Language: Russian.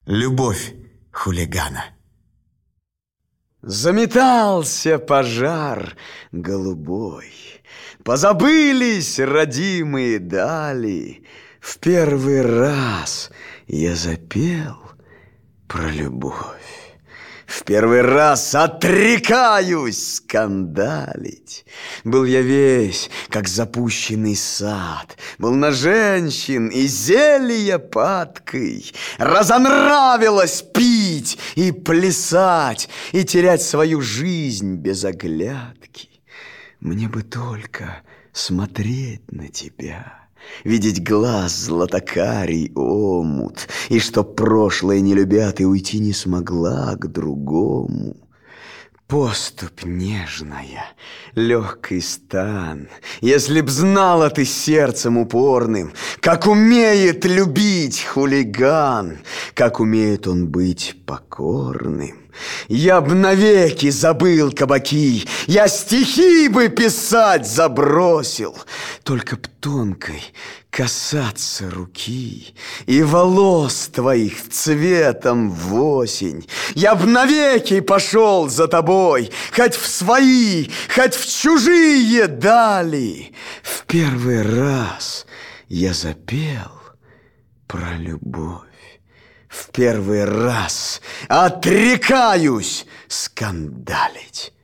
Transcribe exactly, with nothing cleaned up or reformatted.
Любовь хулигана. Заметался пожар голубой, позабылись родимые дали. В первый раз я запел про любовь. В первый раз отрекаюсь скандалить. Был я весь, как запущенный сад, был на женщин и зелья падкой. Разонравилось пить и плясать, и терять свою жизнь без оглядки. Мне бы только смотреть на тебя, видеть глаз златокарий омут, и чтоб прошлое не любя, ты уйти не смогла к другому. Поступь нежная, легкий стан, если б знала ты сердцем упорным, как умеет любить хулиган, как умеет он быть покорным. Я б навеки забыл кабаки, я стихи бы писать забросил, только б тонкой касаться руки и волос твоих цветом в осень. Я б навеки пошел за тобой, хоть в свои, хоть в чужие дали. В первый раз я запел про любовь. В первый раз отрекаюсь скандалить.